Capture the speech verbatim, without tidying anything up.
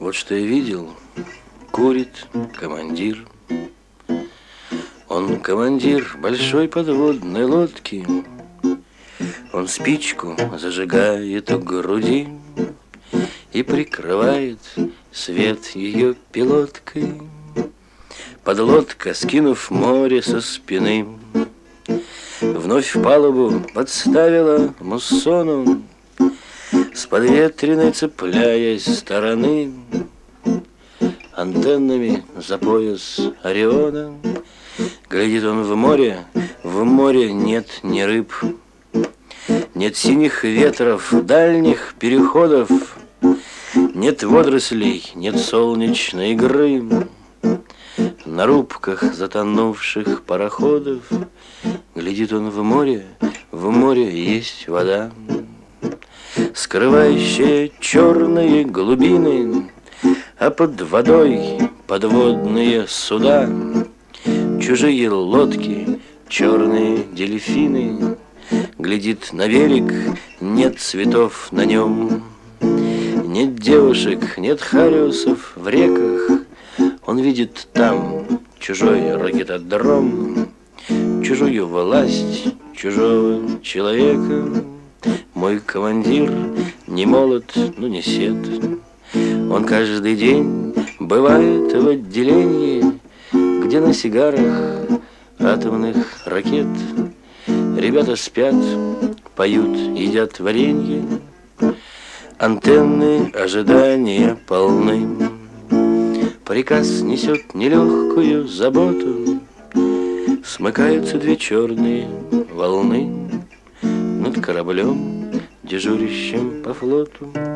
Вот что я видел, курит командир. Он командир большой подводной лодки. Он спичку зажигает у груди и прикрывает свет ее пилоткой. Подлодка, скинув море со спины, вновь в палубу подставила муссону, с подветренной цепляясь стороны, антеннами за пояс Ориона. Глядит он в море, в море нет ни рыб, нет синих ветров, дальних переходов, нет водорослей, нет солнечной игры. На рубках затонувших пароходов глядит он в море, в море есть вода, скрывающая черные глубины, а под водой подводные суда, чужие лодки, черные дельфины. Глядит на берег, нет цветов на нем, нет девушек, нет хариусов в реках. Он видит там чужой ракетодром, чужую власть чужого человека. Мой командир не молод, но не сед. Он каждый день бывает в отделении, где на сигарах атомных ракет ребята спят, поют, едят варенье. Антенны ожидания полны. Приказ несет нелегкую заботу. Смыкаются две черные волны над кораблем, дежурящим по флоту.